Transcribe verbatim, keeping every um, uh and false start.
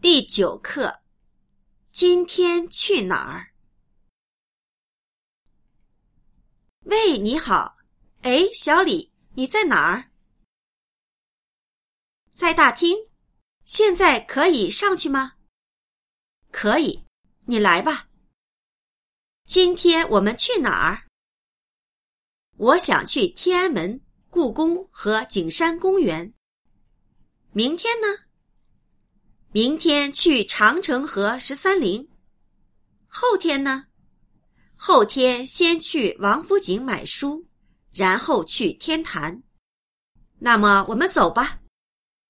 第九课，今天去哪儿？喂，你好。哎，小李，你在哪儿？在大厅。现在可以上去吗？可以，你来吧。今天我们去哪儿？我想去天安门、故宫和景山公园。明天呢？明天去长城和十三陵。后天呢？后天先去王府井买书，然后去天坛。那么我们走吧。